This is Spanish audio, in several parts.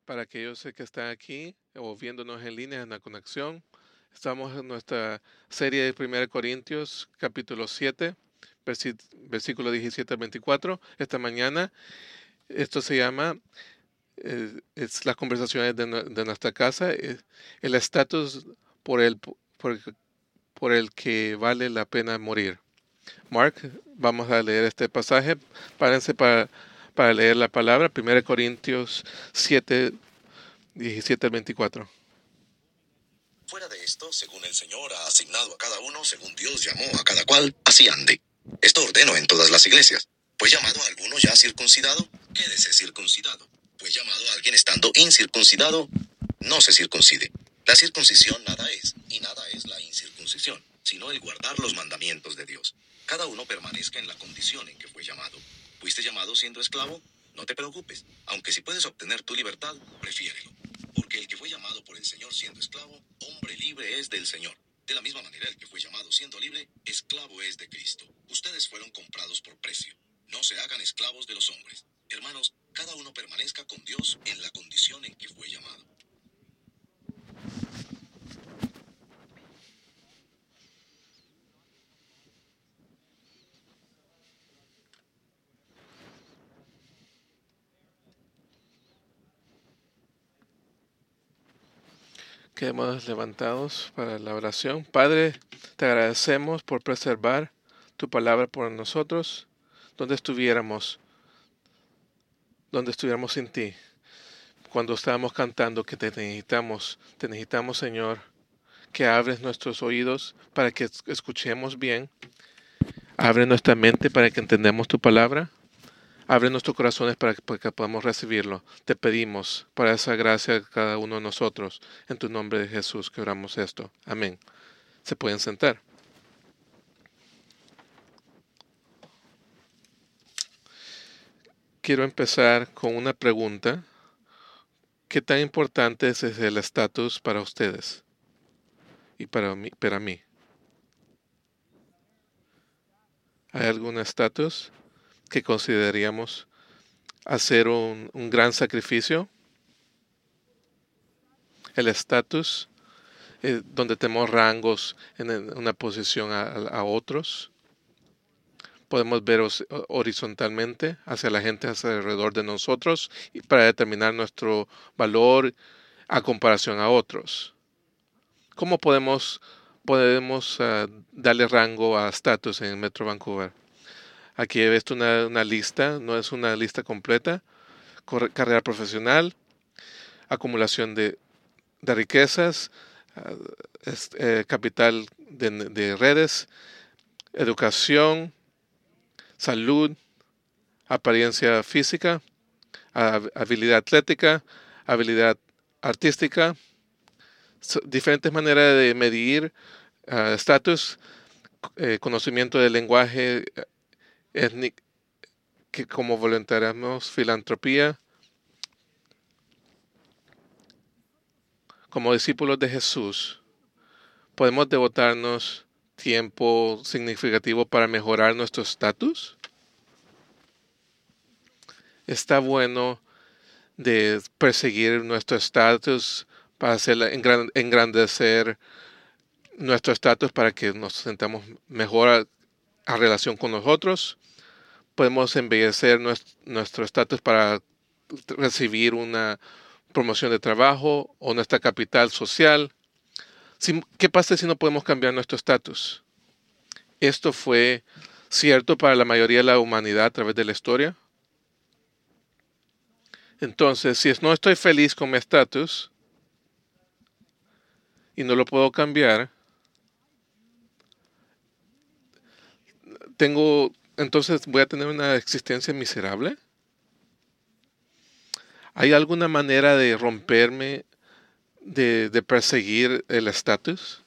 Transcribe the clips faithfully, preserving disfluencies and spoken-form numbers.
Para aquellos que están aquí o viéndonos en línea en la conexión, estamos en nuestra serie de primera Corintios, capítulo siete, versi- versículo diecisiete al veinticuatro. Esta mañana, esto se llama, eh, es las conversaciones de, nue- de nuestra casa, eh, el estatus por el, por, el- por el que vale la pena morir. Mark, vamos a leer este pasaje. Párense para, para leer la palabra, primera Corintios siete diecisiete al veinticuatro. Fuera de esto, según el Señor ha asignado a cada uno, según Dios llamó a cada cual, así ande. Esto ordeno en todas las iglesias. Pues llamado a alguno ya circuncidado, quédese circuncidado. Pues llamado a alguien estando incircuncidado, no se circuncide. La circuncisión nada es, y nada es la incircuncisión, sino el guardar los mandamientos de Dios. Cada uno permanezca en la condición en que fue llamado. ¿Fuiste llamado siendo esclavo? No te preocupes, aunque si puedes obtener tu libertad, prefiérelo. Porque el que fue llamado por el Señor siendo esclavo, hombre libre es del Señor. De la misma manera, el que fue llamado siendo libre, esclavo es de Cristo. Ustedes fueron comprados por precio. No se hagan esclavos de los hombres. Hermanos, cada uno permanezca con Dios en la condición en que fue llamado. Quedemos levantados para la oración. Padre, te agradecemos por preservar tu palabra por nosotros, donde estuviéramos, donde estuviéramos sin ti. Cuando estábamos cantando que te necesitamos, te necesitamos, Señor, que abres nuestros oídos para que es- escuchemos bien. Abre nuestra mente para que entendamos tu palabra. Abre nuestros corazones para que, para que podamos recibirlo. Te pedimos para esa gracia a cada uno de nosotros. En tu nombre de Jesús que oramos esto. Amén. Se pueden sentar. Quiero empezar con una pregunta. ¿Qué tan importante es el estatus para ustedes y para mí, para mí? ¿Hay algún estatus que consideraríamos hacer un, un gran sacrificio? El estatus, eh, donde tenemos rangos en, en una posición a, a otros. Podemos ver os- horizontalmente hacia la gente alrededor de nosotros y para determinar nuestro valor a comparación a otros. ¿Cómo podemos, podemos uh, darle rango a estatus en Metro Vancouver? Aquí he visto una, una lista, no es una lista completa. Corre, carrera profesional, acumulación de, de riquezas, uh, es, eh, capital de, de redes, educación, salud, apariencia física, habilidad atlética, habilidad artística, so, diferentes maneras de medir estatus, uh, eh, conocimiento del lenguaje étnico, que como voluntariamos, filantropía, como discípulos de Jesús, podemos devotarnos tiempo significativo para mejorar nuestro estatus. Está bueno de perseguir nuestro estatus para hacer engrandecer nuestro estatus para que nos sentamos mejor a, a relación con nosotros. Podemos embellecer nuestro estatus para recibir una promoción de trabajo o nuestra capital social. Si, ¿Qué pasa si no podemos cambiar nuestro estatus? Esto fue cierto para la mayoría de la humanidad a través de la historia. Entonces, si no estoy feliz con mi estatus y no lo puedo cambiar, tengo, entonces voy a tener una existencia miserable. ¿Hay alguna manera de romperme, de, de perseguir el estatus?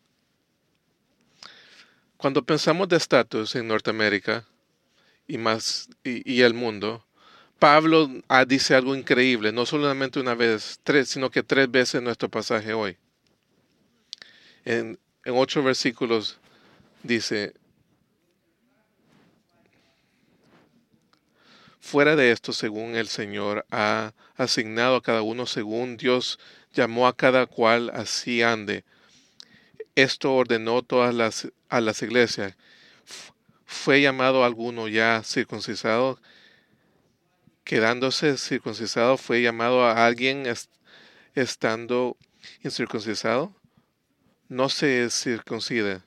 Cuando pensamos de estatus en Norteamérica y más y, y el mundo, Pablo ah, dice algo increíble, no solamente una vez, tres, sino que tres veces en nuestro pasaje hoy. En, en ocho versículos dice, Fuera de esto, según el Señor ha asignado a cada uno, según Dios llamó a cada cual, así ande. Esto ordenó todas las, a las iglesias. F- Fue llamado alguno ya circuncisado, quedándose circuncisado, fue llamado a alguien est- estando incircuncisado. No se circuncide.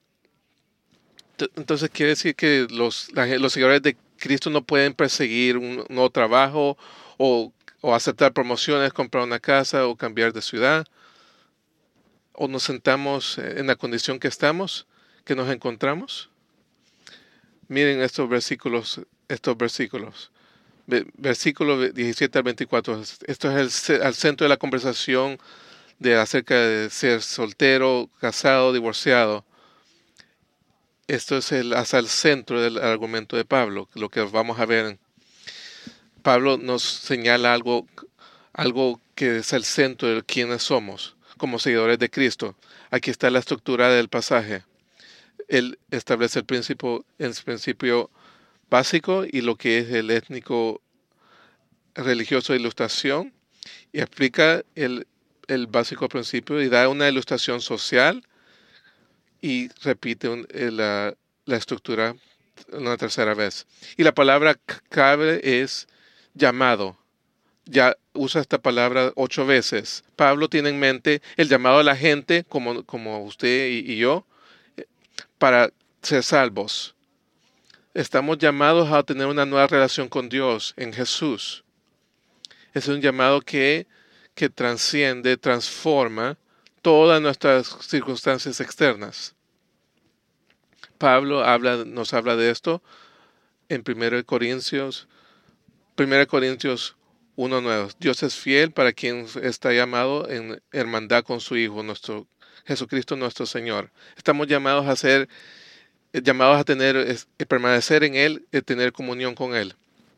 T- Entonces quiere decir que los, la gen- los seguidores de Cristo no pueden perseguir un nuevo trabajo o, o aceptar promociones, comprar una casa o cambiar de ciudad, o nos sentamos en la condición que estamos, que nos encontramos. Miren estos versículos, estos versículos. Ve- Versículo diecisiete al veinticuatro. Esto es el, ce- al centro de la conversación de acerca de ser soltero, casado, divorciado. Esto es el, hasta el centro del argumento de Pablo, lo que vamos a ver. Pablo nos señala algo, algo que es el centro de quiénes somos como seguidores de Cristo. Aquí está la estructura del pasaje. Él establece el principio, el principio básico y lo que es el étnico religioso de ilustración y explica el, el básico principio y da una ilustración social y repite un- eh, la, la estructura una tercera vez. Y la palabra c- cabe es llamado. Ya usa esta palabra ocho veces. Pablo tiene en mente el llamado a la gente, como, como usted y, y yo, eh, para ser salvos. Estamos llamados a tener una nueva relación con Dios en Jesús. Es un llamado que, que transciende, transforma todas nuestras circunstancias externas. Pablo habla, nos habla de esto en primero de Corintios, primero de Corintios uno nueve. Dios es fiel para quien está llamado en hermandad con su Hijo, nuestro Jesucristo nuestro Señor. Estamos llamados a ser, eh, llamados a tener, es- eh, permanecer en Él, y tener comunión con Él.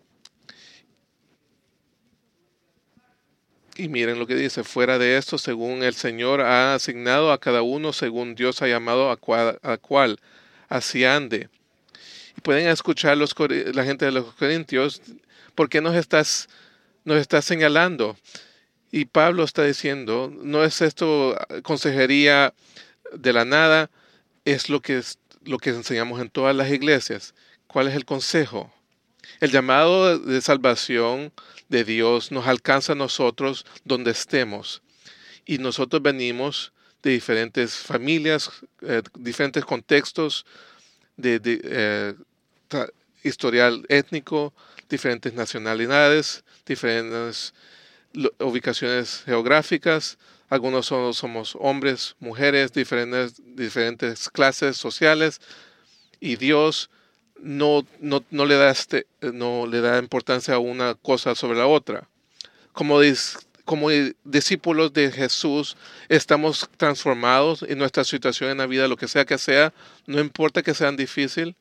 Y miren lo que dice, fuera de esto, según el Señor ha asignado a cada uno, según Dios ha llamado a cual, a cual así ande. Y pueden escuchar los, cori- la gente de los Corintios, ¿por qué nos estás, nos estás señalando? Y Pablo está diciendo, no es esto ah, consejería de la nada, es lo que, es, lo que enseñamos en todas las iglesias. ¿Cuál es el consejo? El llamado de salvación de Dios nos alcanza a nosotros donde estemos. Y nosotros venimos de diferentes familias, eh, diferentes contextos, de, de, eh, tra- historial étnico, diferentes nacionalidades, diferentes lo- ubicaciones geográficas. Algunos son- somos hombres, mujeres, diferentes, diferentes clases sociales. Y Dios no, no, no le da este, no le da importancia a una cosa sobre la otra. Como, dis- como discípulos de Jesús, estamos transformados en nuestra situación en la vida, lo que sea que sea, no importa que sean difícil,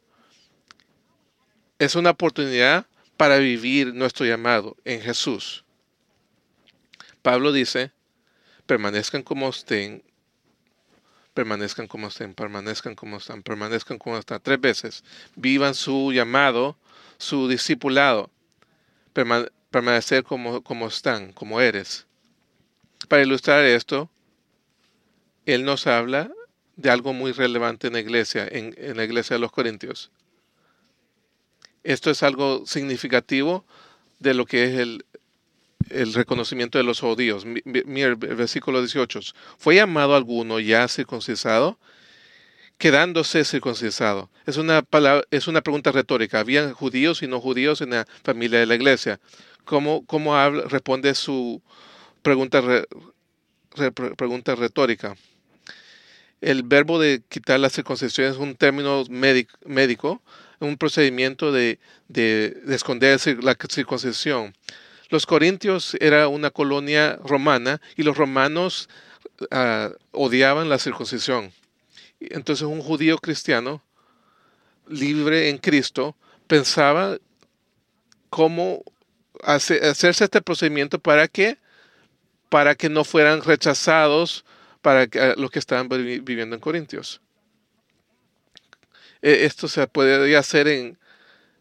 es una oportunidad para vivir nuestro llamado en Jesús. Pablo dice, permanezcan como estén, permanezcan como estén, permanezcan como están, permanezcan como están, tres veces. Vivan su llamado, su discipulado, perma- permanecer como, como están, como eres. Para ilustrar esto, él nos habla de algo muy relevante en la iglesia, en, en la iglesia de los Corintios. Esto es algo significativo de lo que es el, el reconocimiento de los judíos. Mi- mi- Mira el versículo dieciocho. ¿Fue llamado alguno ya circuncisado? Quedándose circuncisado. Es una, palabra, es una pregunta retórica. ¿Había judíos y no judíos en la familia de la iglesia? ¿Cómo, cómo habla, responde su pregunta, re- re- pregunta retórica? El verbo de quitar la circuncisión es un término médic- médico, un procedimiento de, de- de esconder cir- la circuncisión. Los corintios era una colonia romana y los romanos ah, odiaban la circuncisión. Entonces un judío cristiano libre en Cristo pensaba cómo hace- hacerse este procedimiento para que para que no fueran rechazados para que, ah, los que estaban vi- viviendo en Corintios. Eh, Esto se podría hacer en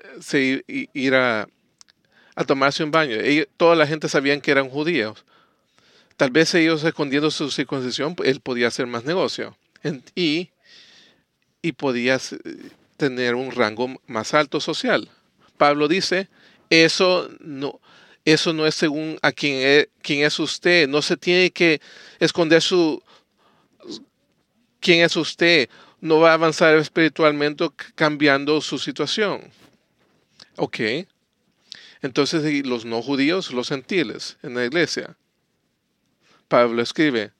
se i- ir a, a tomarse un baño. Ellos- toda la gente sabían que eran judíos. Tal vez ellos escondiendo su circuncisión, él podía hacer más negocio. En- y, y podía s- tener un rango más alto social. Pablo dice, eso no, eso no es según a quién es, quién es usted. No se tiene que esconder su quién es usted. No va a avanzar espiritualmente c- cambiando su situación. Ok. Entonces, ¿y los no judíos, los gentiles en la iglesia? Pablo escribe,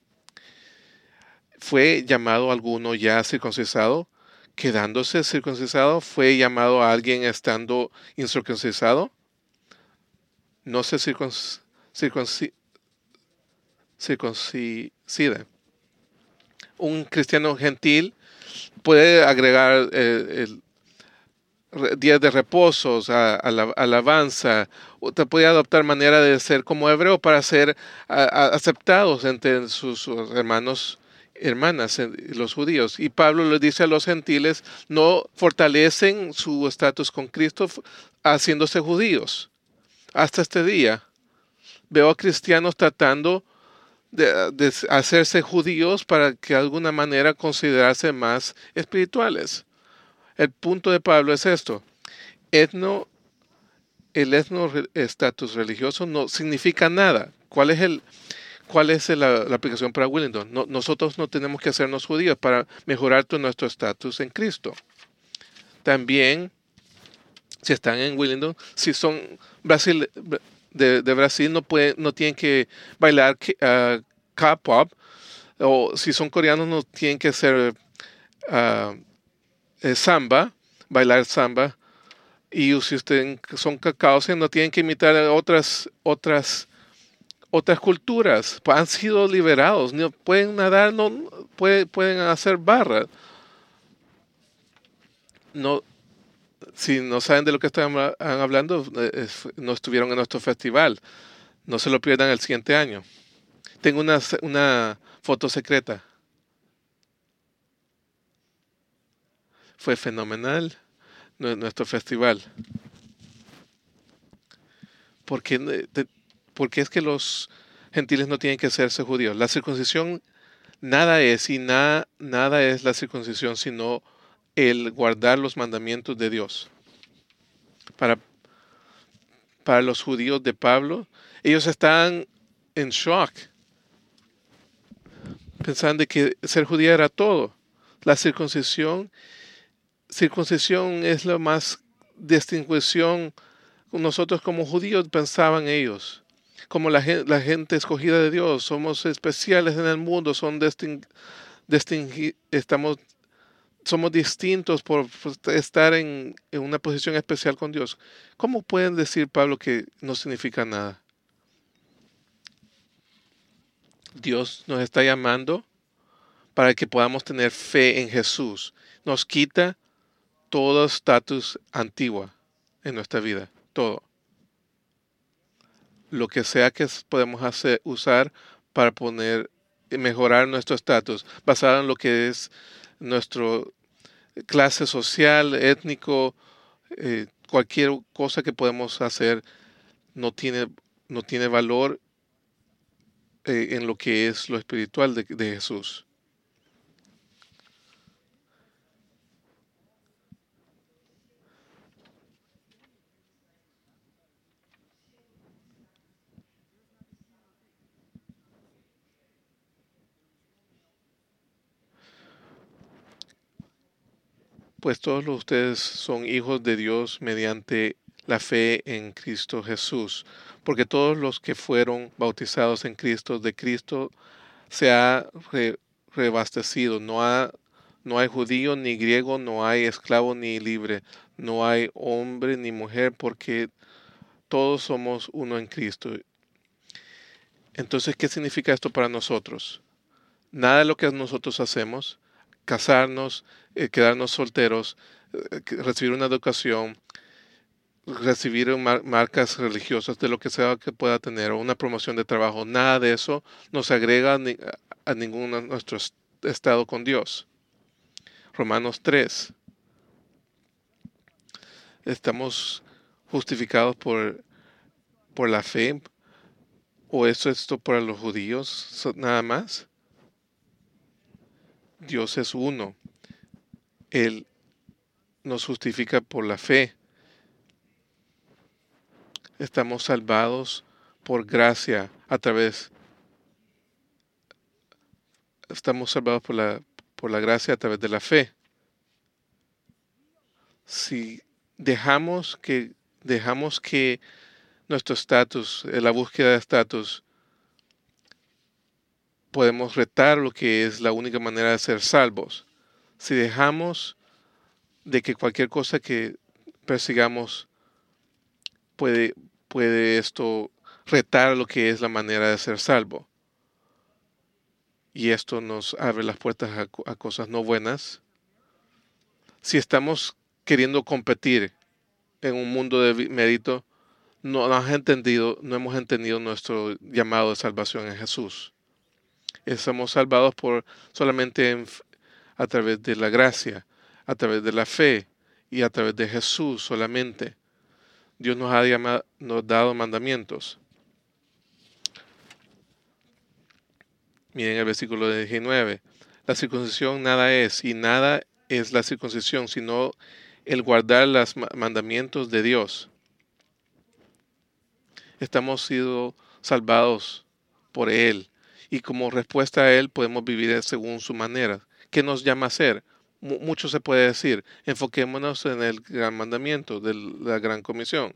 ¿fue llamado alguno ya circuncisado? Quedándose circuncisado, ¿fue llamado a alguien estando incircuncisado? No se circunc- circunci- circuncida. Un cristiano gentil puede agregar eh, el re- días de reposos, a, a la alabanza, o te puede adoptar manera de ser como hebreo para ser a- a- aceptados entre sus, sus hermanos hermanas, eh, los judíos. Y Pablo le dice a los gentiles, no fortalecen su estatus con Cristo f- haciéndose judíos. Hasta este día veo a cristianos tratando de, de hacerse judíos para que de alguna manera considerarse más espirituales. El punto de Pablo es esto. Etno, el etno estatus religioso no significa nada. ¿Cuál es el, cuál es la, la aplicación para Willingdon? No, nosotros no tenemos que hacernos judíos para mejorar todo nuestro estatus en Cristo. También, si están en Willingdon, si son Brasil, de, de Brasil, no pueden, no tienen que bailar uh, K-pop, o si son coreanos, no tienen que hacer uh, eh, samba, bailar samba. Y si ustedes son cacaos, no tienen que imitar a otras, otras, otras culturas. Han sido liberados. No pueden nadar, no puede, pueden hacer barra. No, si no saben de lo que están hablando, eh, no estuvieron en nuestro festival. No se lo pierdan el siguiente año. Tengo una, una foto secreta. Fue fenomenal nuestro festival. ¿Por qué, ¿Por qué es que los gentiles no tienen que hacerse judíos? La circuncisión nada es y nada, nada es la circuncisión sino el guardar los mandamientos de Dios. Para, para los judíos de Pablo, ellos están en shock, pensando que ser judío era todo. La circuncisión, circuncisión es la más distinción. Nosotros como judíos pensaban ellos, como la gente, la gente escogida de Dios, somos especiales en el mundo, son disting, distingui, estamos somos distintos por estar en, en, una posición especial con Dios. ¿Cómo pueden decir, Pablo, que no significa nada? Dios nos está llamando para que podamos tener fe en Jesús. Nos quita todo estatus antiguo en nuestra vida, todo. Lo que sea que podemos hacer, usar para poner, mejorar nuestro estatus, basado en lo que es nuestro clase social, étnico, eh, cualquier cosa que podemos hacer no tiene, no tiene valor eh, en lo que es lo espiritual de, de Jesús. Pues todos ustedes son hijos de Dios mediante la fe en Cristo Jesús, porque todos los que fueron bautizados en Cristo, de Cristo se ha re, rebastecido. No, ha, no hay judío ni griego, no hay esclavo ni libre, no hay hombre ni mujer, porque todos somos uno en Cristo. Entonces, ¿qué significa esto para nosotros? Nada de lo que nosotros hacemos, casarnos, eh, quedarnos solteros, eh, recibir una educación, recibir mar marcas religiosas de lo que sea que pueda tener o una promoción de trabajo, nada de eso nos agrega ni a ningún de nuestro estado con Dios. Romanos tres. ¿Estamos justificados por, por la fe? ¿O es esto para los judíos so- nada más? Dios es uno. Él nos justifica por la fe. Estamos salvados por gracia a través, estamos salvados por la, por la gracia a través de la fe. Si dejamos que, dejamos que nuestro estatus, eh, la búsqueda de estatus, podemos retar lo que es la única manera de ser salvos. Si dejamos de que cualquier cosa que persigamos puede, puede esto retar lo que es la manera de ser salvo. Y esto nos abre las puertas a, co- a cosas no buenas. Si estamos queriendo competir en un mundo de vi- mérito, no, no has entendido, no hemos entendido nuestro llamado de salvación en Jesús. Somos salvados por solamente en f- a través de la gracia, a través de la fe y a través de Jesús solamente. Dios nos ha llamado, nos ha dado mandamientos. Miren el versículo diecinueve. La circuncisión nada es, y nada es la circuncisión, sino el guardar los mandamientos de Dios. Estamos sido salvados por Él, y como respuesta a Él podemos vivir según su manera. ¿Qué nos llama a hacer? Mu- mucho se puede decir. Enfoquémonos en el gran mandamiento de la gran comisión.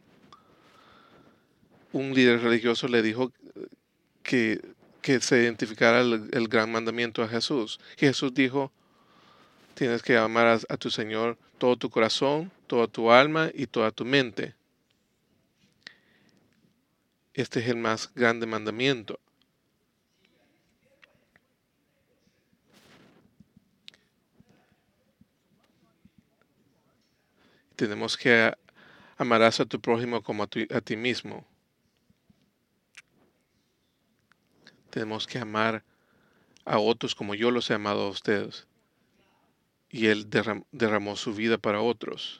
Un líder religioso le dijo que, que se identificara el, el gran mandamiento a Jesús. Y Jesús dijo, tienes que amar a, a tu Señor todo tu corazón, toda tu alma y toda tu mente. Este es el más grande mandamiento. Tenemos que amarás a tu prójimo como a, tu, a ti mismo. Tenemos que amar a otros como yo los he amado a ustedes. Y Él derram, derramó su vida para otros.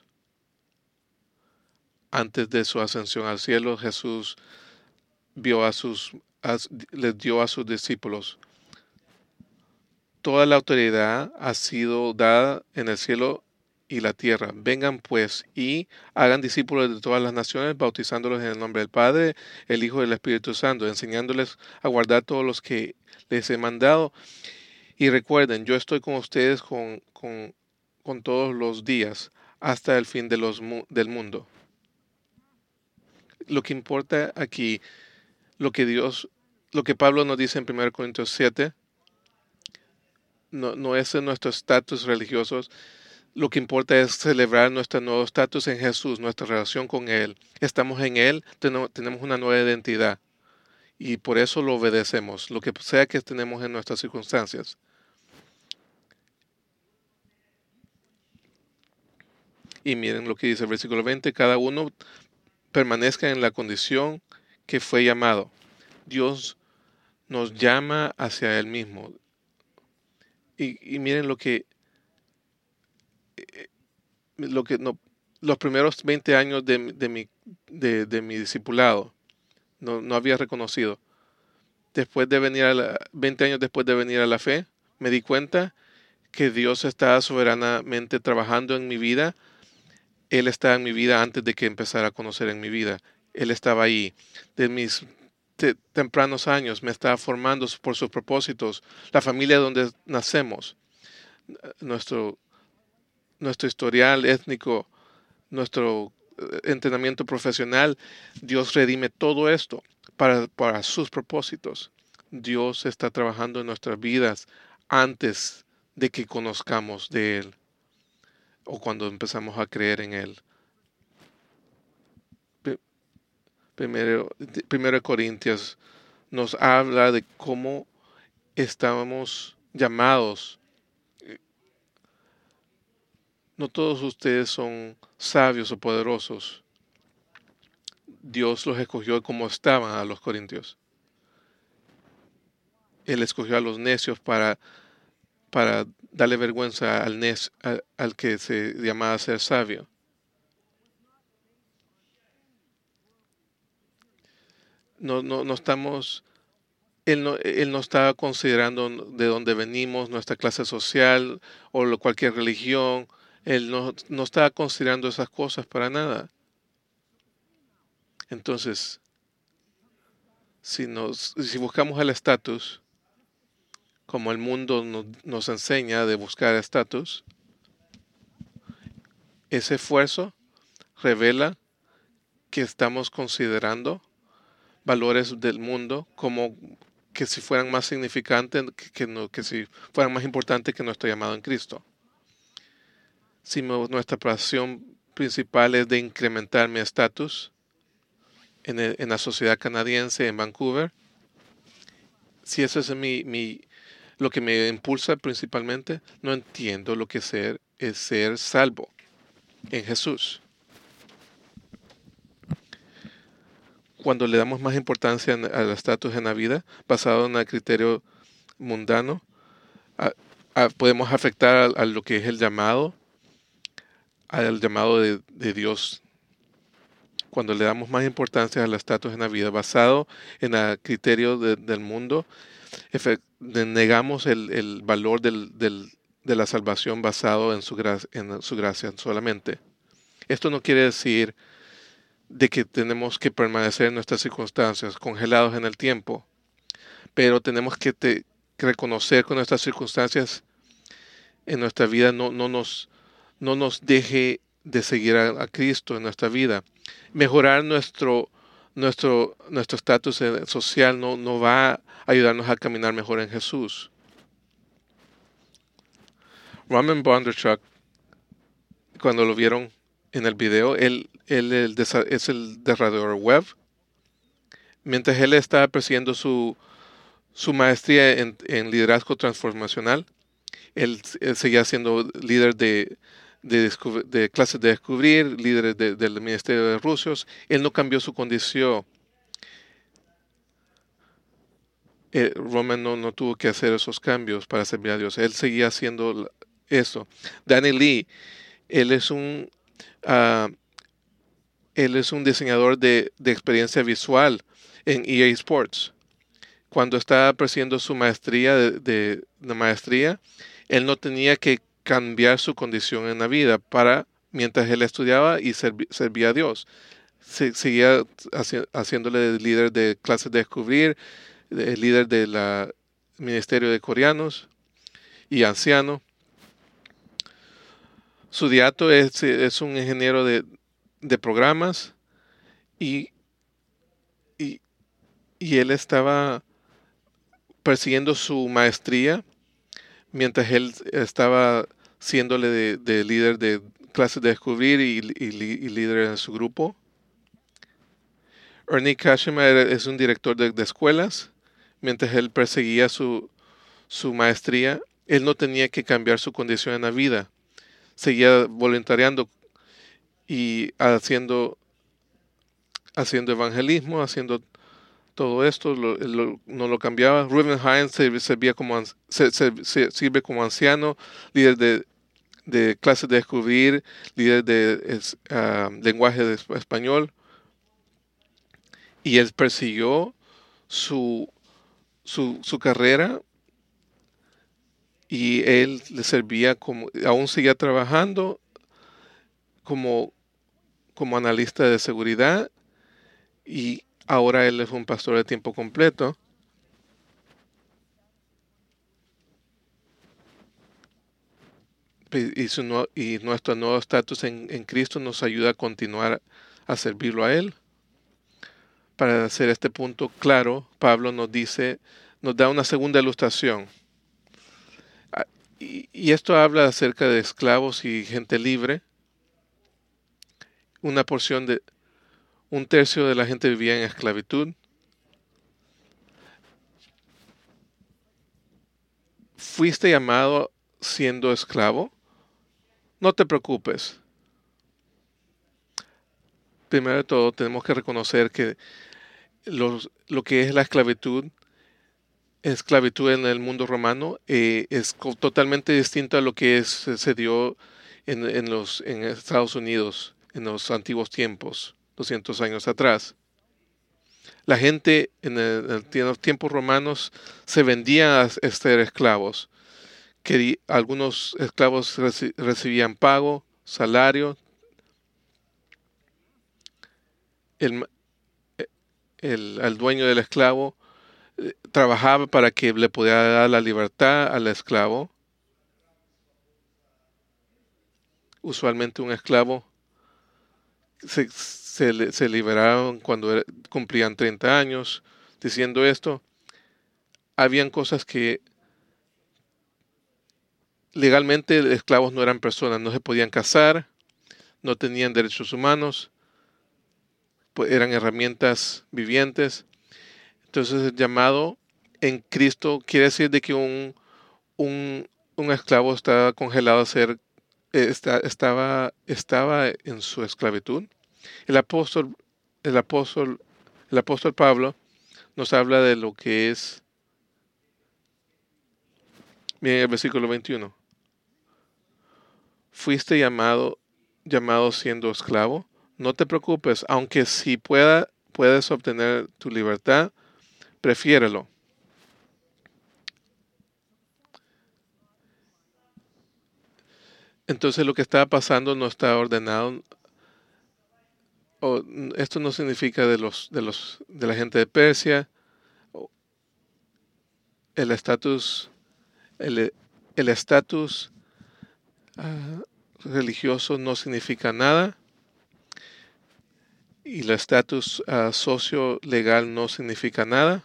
Antes de su ascensión al cielo, Jesús vio a sus, a, les dio a sus discípulos. Toda la autoridad ha sido dada en el cielo y la tierra. Vengan pues y hagan discípulos de todas las naciones, bautizándolos en el nombre del Padre, el Hijo y el Espíritu Santo, enseñándoles a guardar todos los que les he mandado. Y recuerden, yo estoy con ustedes con, con, con todos los días hasta el fin de los, del mundo. Lo que importa aquí, lo que Dios, lo que Pablo nos dice en primero Corintios siete, no, no es en nuestro estatus religiosos. Lo que importa es celebrar nuestro nuevo estatus en Jesús, nuestra relación con Él. Estamos en Él, tenemos una nueva identidad y por eso lo obedecemos, lo que sea que tenemos en nuestras circunstancias. Y miren lo que dice el versículo veinte, cada uno permanezca en la condición que fue llamado. Dios nos llama hacia Él mismo. Y, y miren lo que, lo que no, los primeros veinte años de, de, mi, de, de mi discipulado no, no había reconocido. Después de venir a la, veinte años después de venir a la fe, me di cuenta que Dios estaba soberanamente trabajando en mi vida. Él estaba en mi vida antes de que empezara a conocer en mi vida. Él estaba ahí. De mis te, tempranos años me estaba formando por sus propósitos. La familia donde nacemos, nuestro, nuestro historial étnico, nuestro eh, entrenamiento profesional, Dios redime todo esto para, para sus propósitos. Dios está trabajando en nuestras vidas antes de que conozcamos de Él o cuando empezamos a creer en Él. Primero, primero Corintios nos habla de cómo estamos llamados. No todos ustedes son sabios o poderosos. Dios los escogió como estaban a los corintios. Él escogió a los necios para, para darle vergüenza al, nec, al, al que se llamaba ser sabio. no, no, no estamos, él no, él no está considerando de dónde venimos, nuestra clase social o lo- cualquier religión. Él no, no está considerando esas cosas para nada. Entonces, si, nos, si buscamos el estatus, como el mundo nos, nos enseña de buscar estatus, ese esfuerzo revela que estamos considerando valores del mundo como que si fueran más significantes, que, que no, que si fueran más importantes que nuestro llamado en Cristo. Si mo- nuestra pasión principal es de incrementar mi estatus en, el- en la sociedad canadiense, en Vancouver, si eso es mi, mi, lo que me impulsa principalmente, no entiendo lo que ser es ser salvo en Jesús. Cuando le damos más importancia en- al estatus en la vida, basado en el criterio mundano, a- a- podemos afectar a, a lo que es el llamado, al llamado de, de Dios. Cuando le damos más importancia al estatus en la vida, basado en el criterio de- del mundo, efe- de- negamos el, el valor del- del- de la salvación basado en su, gra- en su gracia solamente. Esto no quiere decir de que tenemos que permanecer en nuestras circunstancias, congelados en el tiempo, pero tenemos que, te- que reconocer que nuestras circunstancias en nuestra vida no, no, nos, no nos deje de seguir a, a Cristo en nuestra vida. Mejorar nuestro nuestro nuestro estatus eh, social no, no va a ayudarnos a caminar mejor en Jesús. Raman Bondarchuk, cuando lo vieron en el video, él, él el desa- es el desarrollador web. Mientras él estaba persiguiendo su, su maestría en, en liderazgo transformacional, él, él seguía siendo líder de, de, descubri- de clases de descubrir, líder de- del Ministerio de Rusios. Él no cambió su condición. Eh, Roman no, no tuvo que hacer esos cambios para servir a Dios. Él seguía haciendo la- eso. Danny Lee, él es un, ah, él es un diseñador de, de experiencia visual en E A Sports. Cuando estaba persiguiendo su maestría de, de- de maestría, él no tenía que cambiar su condición en la vida para mientras él estudiaba y servi- servía a Dios. Se- seguía haci- haciéndole de líder de clases de descubrir, de líder del ministerio de coreanos y anciano. Su diato es, es un ingeniero de, de programas y, y, y él estaba persiguiendo su maestría mientras él estaba siéndole de, de líder de clases de descubrir y, y, y líder en su grupo. Ernie Kashima era- es un director de, de escuelas. Mientras él perseguía su, su maestría, él no tenía que cambiar su condición en la vida. Seguía voluntariando y haciendo, haciendo evangelismo, haciendo todo esto, lo- lo- no lo cambiaba. Ruben Hines serv- servía como, an- se- se- se- sirve como anciano, líder de, de clases de descubrir, líder de es- ah, lenguaje de es- español, y él persiguió su, su, su carrera y él le servía como, aún seguía trabajando como, como analista de seguridad y ahora él es un pastor de tiempo completo. Y, y su nue- y nuestro nuevo estatus en, en Cristo nos ayuda a continuar a servirlo a Él. Para hacer este punto claro, Pablo nos dice, nos da una segunda ilustración. Ah, Y, y esto habla acerca de esclavos y gente libre. Una porción de, un tercio de la gente vivía en esclavitud. ¿Fuiste llamado siendo esclavo? No te preocupes. Primero de todo, tenemos que reconocer que los- lo que es la esclavitud, esclavitud en el mundo romano, eh, es co- totalmente distinto a lo que es- se dio en, en los, en Estados Unidos en los antiguos tiempos, doscientos años atrás. La gente en, el, en los tiempos romanos se vendían a ser esclavos. Que algunos esclavos reci recibían pago, salario. El, el, el dueño del esclavo eh, trabajaba para que le pudiera dar la libertad al esclavo. Usualmente un esclavo se, se, se liberaron cuando era, cumplían treinta años. Diciendo esto, habían cosas que legalmente esclavos no eran personas, no se podían casar, no tenían derechos humanos, pues eran herramientas vivientes. Entonces el llamado en Cristo quiere decir de que un, un, un esclavo estaba congelado a ser, eh, está, estaba, estaba en su esclavitud. El apóstol, el apóstol, el apóstol Pablo nos habla de lo que es, miren el versículo veintiuno. Fuiste llamado, llamado siendo esclavo. No te preocupes, aunque si pueda, puedes obtener tu libertad, prefiérelo. Entonces lo que está pasando no está ordenado. O, esto no significa de los de los de la gente de Persia. El estatus el el estatus uh, religioso no significa nada. Y el estatus uh, socio legal no significa nada.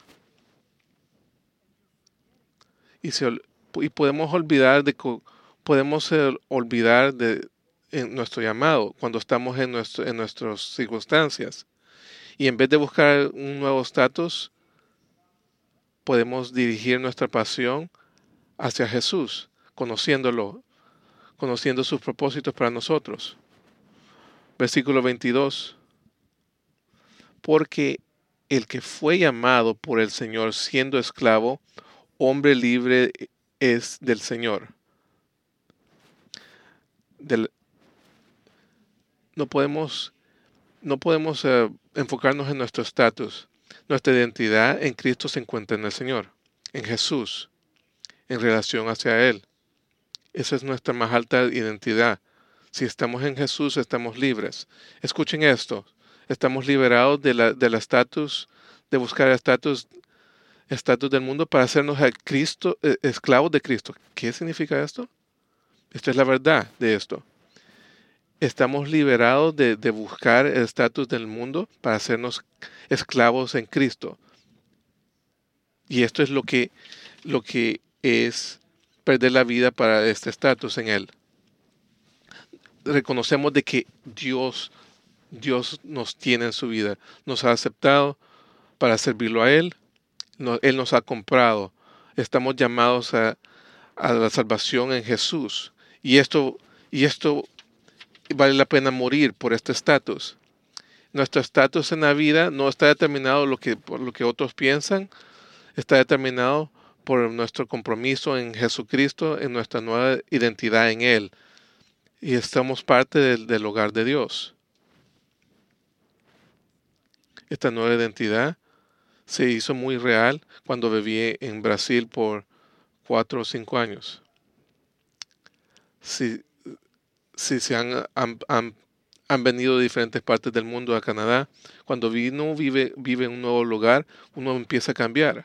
Y, se, y podemos olvidar de podemos olvidar de en nuestro llamado cuando estamos en, nuestro, en nuestras circunstancias. Y en vez de buscar un nuevo estatus, podemos dirigir nuestra pasión hacia Jesús, conociéndolo, conociendo sus propósitos para nosotros. Versículo veintidós. Porque el que fue llamado por el Señor siendo esclavo, hombre libre es del Señor. Del, no podemos, no podemos uh, enfocarnos en nuestro estatus. Nuestra identidad en Cristo se encuentra en el Señor, en Jesús, en relación hacia Él. Esa es nuestra más alta identidad. Si estamos en Jesús, estamos libres. Escuchen esto. Estamos liberados de la, del estatus, de buscar el estatus estatus del mundo para hacernos a Cristo, eh, esclavos de Cristo. ¿Qué significa esto? Esta es la verdad de esto. Estamos liberados de, de buscar el estatus del mundo para hacernos esclavos en Cristo. Y esto es lo que, lo que es perder la vida para este estatus en Él. Reconocemos de que Dios, Dios nos tiene en su vida. Nos ha aceptado para servirlo a Él. No, Él nos ha comprado. Estamos llamados a, a la salvación en Jesús. Y esto, y esto vale la pena morir por este estatus. Nuestro estatus en la vida no está determinado lo que, por lo que otros piensan. Está determinado por nuestro compromiso en Jesucristo, en nuestra nueva identidad en Él. Y estamos parte del, del hogar de Dios. Esta nueva identidad se hizo muy real cuando viví en Brasil por cuatro o cinco años. Si, si se han, han, han, han venido de diferentes partes del mundo a Canadá, cuando uno vive, vive en un nuevo lugar, uno empieza a cambiar.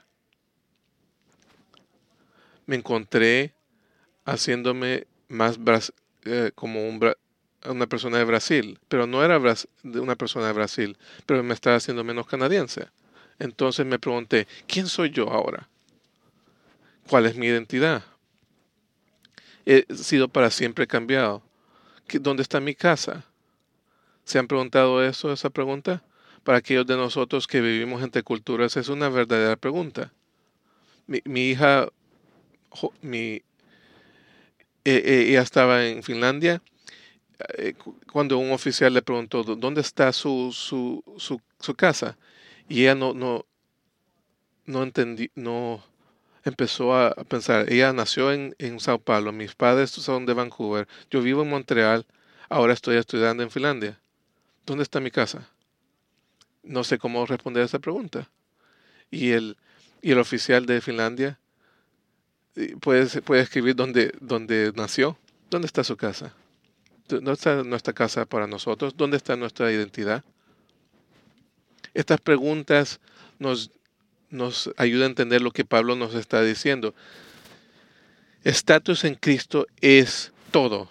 Me encontré haciéndome más eh, como un, una persona de Brasil, pero no era una persona de Brasil, pero me estaba haciendo menos canadiense. Entonces me pregunté, ¿quién soy yo ahora? ¿Cuál es mi identidad? He sido para siempre cambiado. ¿Dónde está mi casa? ¿Se han preguntado eso, esa pregunta? Para aquellos de nosotros que vivimos entre culturas es una verdadera pregunta. Mi, mi hija, mi, eh, ella estaba en Finlandia, eh, cuando un oficial le preguntó dónde está su, su, su, su casa, y ella no, no, no entendí, no empezó a pensar. Ella nació en, en Sao Paulo, mis padres son de Vancouver, yo vivo en Montreal, ahora estoy estudiando en Finlandia. ¿Dónde está mi casa? No sé cómo responder a esa pregunta. Y el, y el oficial de Finlandia eh, puede, puede escribir dónde, dónde nació, dónde está su casa, dónde está nuestra casa para nosotros, dónde está nuestra identidad. Estas preguntas nos, nos ayudan a entender lo que Pablo nos está diciendo. Estatus en Cristo es todo.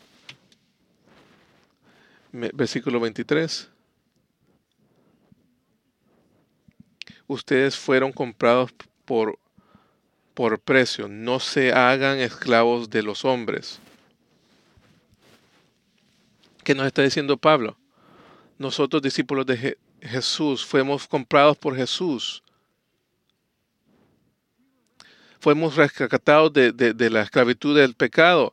Me- Versículo veintitrés. Ustedes fueron comprados por, por precio. No se hagan esclavos de los hombres. ¿Qué nos está diciendo Pablo? Nosotros, discípulos de Je- Jesús, fuimos comprados por Jesús. Fuimos rescatados de, de- de la esclavitud del pecado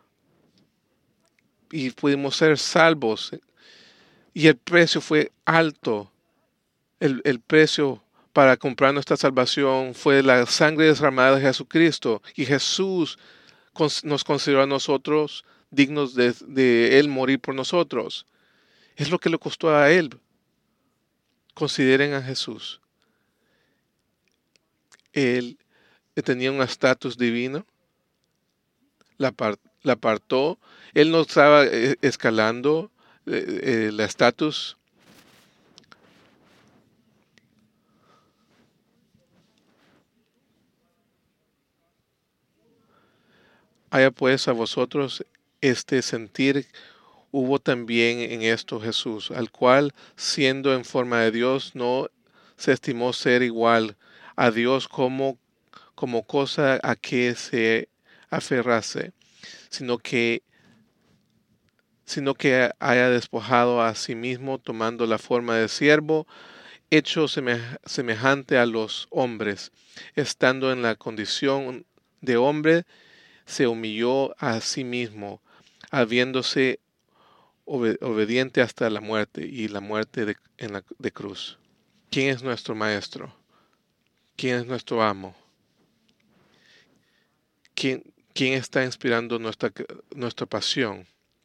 y pudimos ser salvos. Y el precio fue alto. El, el precio para comprar nuestra salvación fue la sangre derramada de Jesucristo. Y Jesús cons- nos consideró a nosotros dignos de, de Él morir por nosotros. Es lo que le costó a Él. Consideren a Jesús. Él tenía un estatus divino, la, par- la apartó. Él no estaba eh, escalando eh, eh, el estatus. Haya pues a vosotros este sentir. Hubo también en esto Jesús, al cual, siendo en forma de Dios, no se estimó ser igual a Dios como, como cosa a que se aferrase, sino que, sino que haya despojado a sí mismo, tomando la forma de siervo, hecho seme- semejante a los hombres, estando en la condición de hombre, se humilló a sí mismo, habiéndose obe- obediente hasta la muerte y la muerte de, en la, de cruz. ¿Quién es nuestro maestro? ¿Quién es nuestro amo? ¿Quién, quién está inspirando nuestra, nuestra pasión?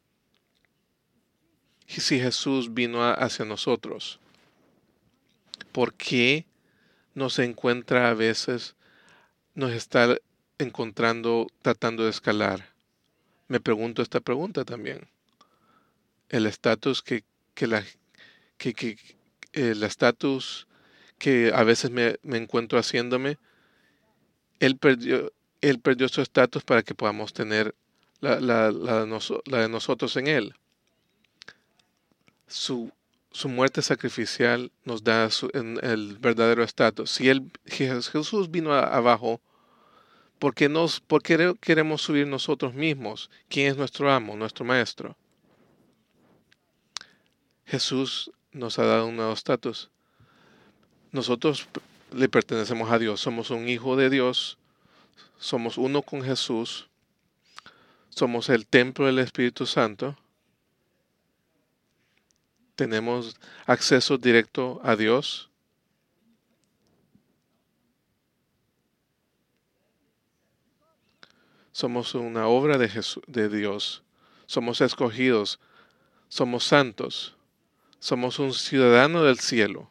Y si Jesús vino a- hacia nosotros, ¿por qué nos encuentra a veces, nos está encontrando tratando de escalar? Me pregunto esta pregunta también. El estatus que, que la que, que el estatus que a veces me, me encuentro haciéndome, él perdió, él perdió su estatus para que podamos tener la, la, la de noso- la de nosotros en él. Su, su muerte sacrificial nos da su- en el verdadero estatus. Si él, si Jesús vino a- abajo, ¿por qué, nos, por qué queremos subir nosotros mismos? ¿Quién es nuestro amo, nuestro maestro? Jesús nos ha dado un nuevo estatus. Nosotros p- le pertenecemos a Dios, somos un hijo de Dios, somos uno con Jesús, somos el templo del Espíritu Santo, tenemos acceso directo a Dios, somos una obra de, Jesu- de Dios, somos escogidos, somos santos, somos un ciudadano del cielo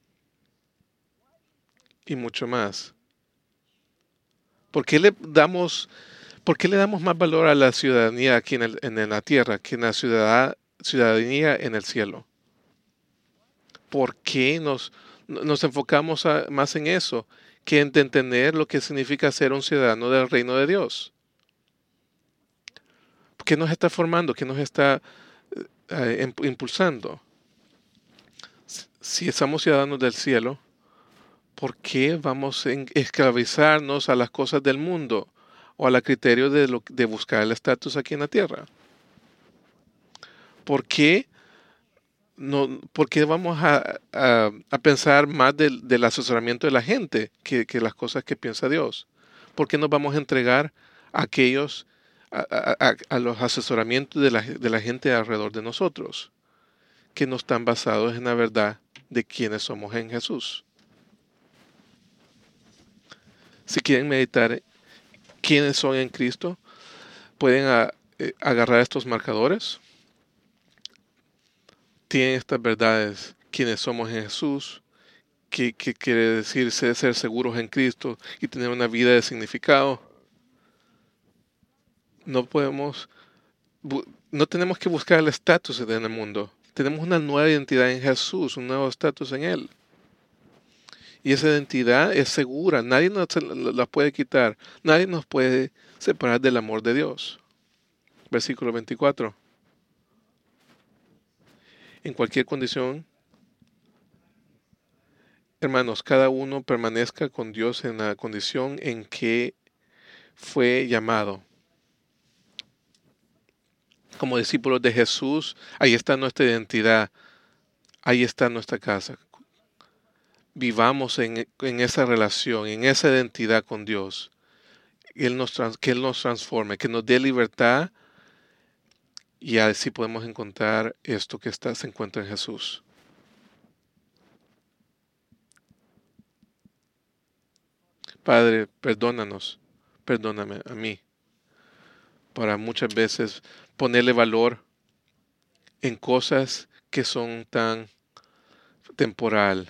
y mucho más. ¿Por qué le damos, por qué le damos más valor a la ciudadanía aquí en, el- en la tierra que en la ciudad- ciudadanía en el cielo? ¿Por qué nos, nos enfocamos a- más en eso que en entender lo que significa ser un ciudadano del reino de Dios? ¿Qué nos está formando? ¿Qué nos está eh, imp- impulsando? S- Si somos ciudadanos del cielo, ¿por qué vamos a en- esclavizarnos a las cosas del mundo o al criterio de, lo, de buscar el estatus aquí en la tierra? ¿Por qué, no, por qué vamos a, a- a pensar más del, del asesoramiento de la gente que, que las cosas que piensa Dios? ¿Por qué nos vamos a entregar a aquellos, a, a- a- a los asesoramientos de la, de la gente alrededor de nosotros, que no están basados en la verdad de quiénes somos en Jesús? Si quieren meditar quiénes son en Cristo, pueden a- eh, agarrar estos marcadores. Tienen estas verdades. quiénes somos en Jesús, qué, qué quiere decir ser, ser seguros en Cristo y tener una vida de significado. No podemos, bu- no tenemos que buscar el estatus en el mundo. Tenemos una nueva identidad en Jesús, un nuevo estatus en Él. Y esa identidad es segura, nadie nos se la la puede quitar, nadie nos puede separar del amor de Dios. Versículo veinticuatro. En cualquier condición, hermanos, cada uno permanezca con Dios en la condición en que fue llamado. Como discípulos de Jesús, ahí está nuestra identidad, ahí está nuestra casa. Vivamos en, en esa relación, en esa identidad con Dios. Él nos, trans- que Él nos transforme, que nos dé libertad y así podemos encontrar esto que está, se encuentra en Jesús. Padre, perdónanos, perdóname a mí, para muchas veces ponerle valor en cosas que son tan temporal,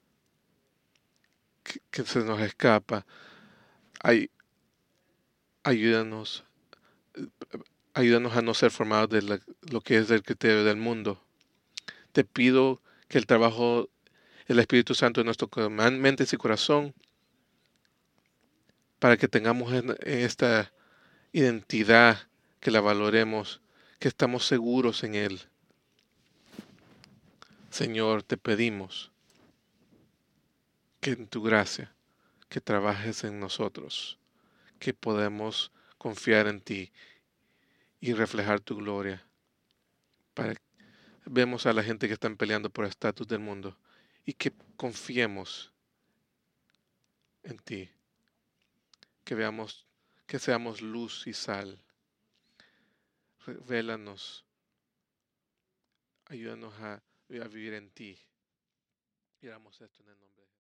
que, que se nos escapa. Ay, ayúdanos, ayúdanos a no ser formados de la- lo que es el criterio del mundo. Te pido que el trabajo del Espíritu Santo en nuestro mente y corazón, para que tengamos en- en esta identidad, que la valoremos, que estamos seguros en Él. Señor, te pedimos que en tu gracia, que trabajes en nosotros, que podamos confiar en ti y reflejar tu gloria. Para vemos a la gente que están peleando por el estatus del mundo y que confiemos en ti, que veamos, que seamos luz y sal. Revélanos, ayúdanos a, a vivir en ti. Y damos esto en el nombre de